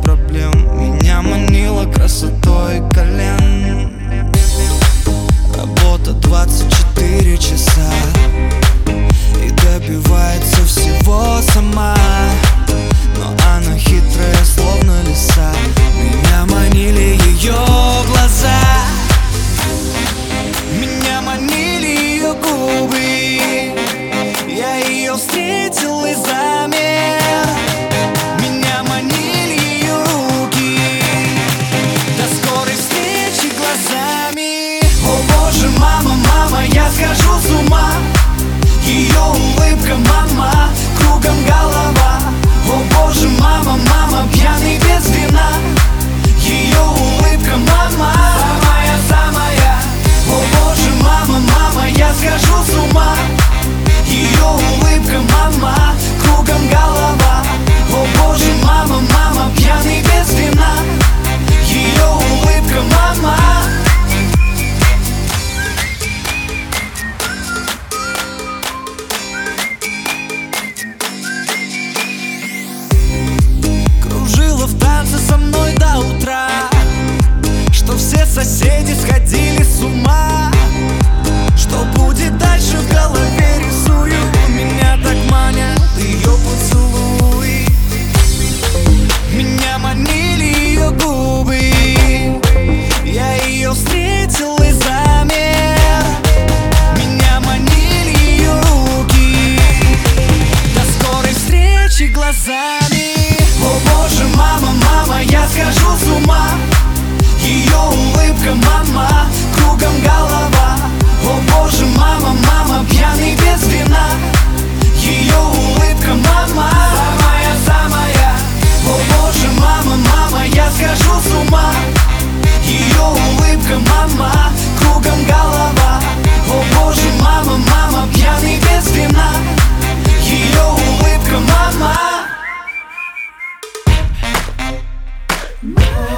проблем. Меня манила красотой колен. Работа 24 часа и добивается всего сама. Но она хитрая, словно лиса. Меня манили ее глаза, меня манили ее губы. Я ее встретил и замер. Меня манили ее руки до скорой встречи глазами. О боже, мама, мама, я схожу с ума. Ее улыбка, мама, кругом голова. О боже, мама, мама, пьяный без вина. Ее улыбка, мама, самая-самая. О боже, мама, мама, я схожу с ума. Ее улыбка, мама, кругом голова. О боже, мама, мама, пьяный без вина. Ее улыбка, мама. Кружила в танце со мной до утра, что все соседи сходили с ума. Что будет дальше, в голове рисую. Меня так манят ее поцелуи. Меня манили ее губы. Я ее встретил и замер. Меня манили ее руки до скорой встречи глазами. О боже, мама, мама, я схожу с ума. Ее улыбка, мама, кругом голова. О боже, мама, мама, пьяный без вина. Ее улыбка, мама, самая-самая. О боже, мама, мама, я схожу с ума. Ее улыбка, мама, кругом голова. О боже, мама, мама, пьяный без вина. Ее улыбка, мама.